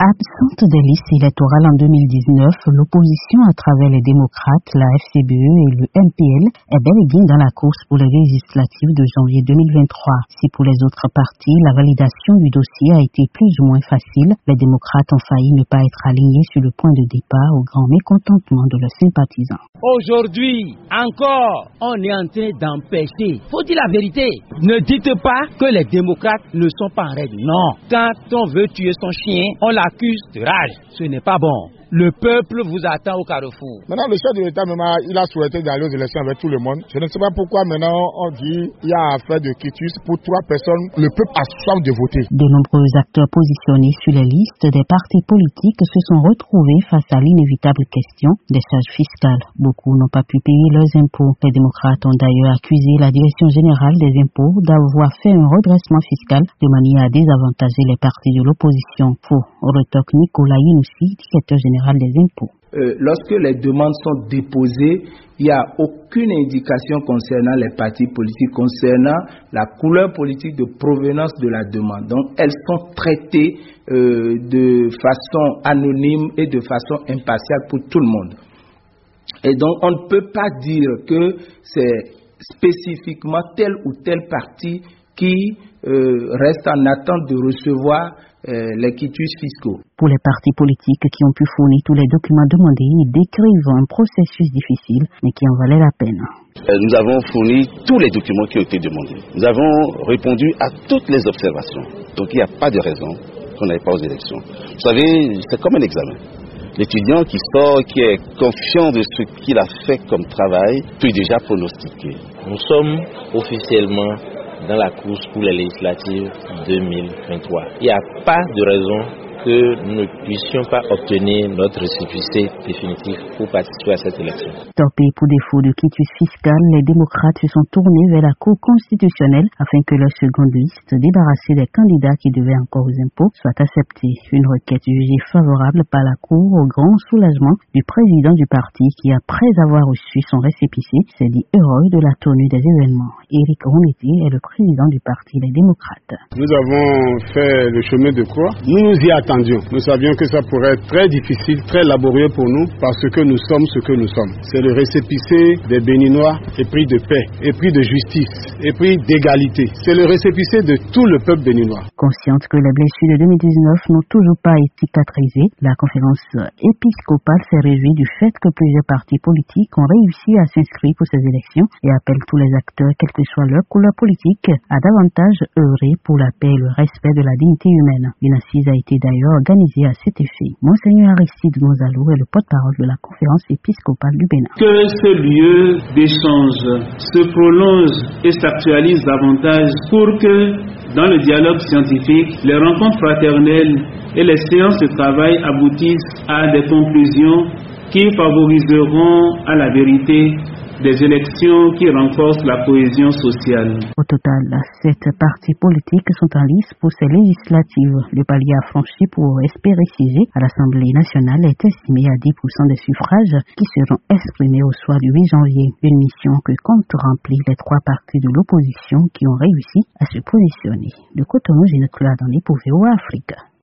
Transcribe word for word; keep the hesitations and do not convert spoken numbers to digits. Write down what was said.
Absente des listes électorales en deux mille dix-neuf, l'opposition à travers les démocrates, la F C B E et le M P L est bel et bien dans la course pour les législatives de janvier deux mille vingt-trois. Si pour les autres partis, la validation du dossier a été plus ou moins facile, les démocrates ont failli ne pas être alignés sur le point de départ au grand mécontentement de leurs sympathisants. Aujourd'hui, encore, on est en train d'empêcher. Faut dire la vérité. Ne dites pas que les démocrates ne sont pas en règle. Non. Quand on veut tuer son chien, on l'accuse de rage. Ce n'est pas bon. Le peuple vous attend au carrefour. Maintenant, le chef de l'État, maintenant, il a souhaité d'aller aux élections avec tout le monde. Je ne sais pas pourquoi maintenant on dit qu'il y a affaire de quitus pour trois personnes. Le peuple a soif de voter. De nombreux acteurs positionnés sur les listes des partis politiques se sont retrouvés face à l'inévitable question des charges fiscales. Beaucoup n'ont pas pu payer leurs impôts. Les démocrates ont d'ailleurs accusé la Direction générale des impôts d'avoir fait un redressement fiscal de manière à désavantager les partis de l'opposition. Faux, retorque Nicolas Yenoussi, directeur général des impôts. Euh, lorsque les demandes sont déposées, il n'y a aucune indication concernant les partis politiques, concernant la couleur politique de provenance de la demande. Donc, elles sont traitées euh, de façon anonyme et de façon impartiale pour tout le monde. Et donc, on ne peut pas dire que c'est spécifiquement tel ou tel parti qui euh, reste en attente de recevoir euh, les quitus fiscaux. Pour les partis politiques qui ont pu fournir tous les documents demandés, ils décrivent un processus difficile, mais qui en valait la peine. Nous avons fourni tous les documents qui ont été demandés. Nous avons répondu à toutes les observations. Donc il n'y a pas de raison qu'on n'aille pas aux élections. Vous savez, c'est comme un examen. L'étudiant qui sort, qui est confiant de ce qu'il a fait comme travail, peut déjà pronostiquer. Nous sommes officiellement dans la course pour les législatives deux mille vingt-trois. Il n'y a pas de raison que nous ne puissions pas obtenir notre récépissé définitif pour participer à cette élection. Stoppés pour défaut de quitus fiscal, les démocrates se sont tournés vers la Cour constitutionnelle afin que leur seconde liste, débarrassée des candidats qui devaient encore aux impôts, soit acceptée. Une requête jugée favorable par la Cour au grand soulagement du président du parti qui, après avoir reçu son récépissé, s'est dit heureux de la tenue des événements. Éric Ronneté est le président du parti Les Démocrates. Nous avons fait le chemin de croix. Nous nous y attendons. Nous savions que ça pourrait être très difficile, très laborieux pour nous, parce que nous sommes ce que nous sommes. C'est le récépissé des Béninois, épris de paix, épris de justice, épris d'égalité. C'est le récépissé de tout le peuple béninois. Consciente que les blessures de deux mille dix-neuf n'ont toujours pas été cicatrisées, la conférence épiscopale s'est réjouie du fait que plusieurs partis politiques ont réussi à s'inscrire pour ces élections et appelle tous les acteurs, quelle que soit leur couleur politique, à davantage œuvrer pour la paix et le respect de la dignité humaine. Une assise a été d'ailleurs organisé à cet effet. Monseigneur Aristide Gonzalo est le porte-parole de la conférence épiscopale du Bénin. Que ce lieu d'échange se prolonge et s'actualise davantage pour que, dans le dialogue scientifique, les rencontres fraternelles et les séances de travail aboutissent à des conclusions qui favoriseront à la vérité des élections qui renforcent la cohésion sociale. Au total, sept partis politiques sont en lice pour ces législatives. Le palier à franchir pour espérer siéger à l'Assemblée nationale est estimé à dix pour cent des suffrages qui seront exprimés au soir du huit janvier. Une mission que comptent remplir les trois partis de l'opposition qui ont réussi à se positionner. De Cotonou, Ginette Claude dans les P O V O Afrique.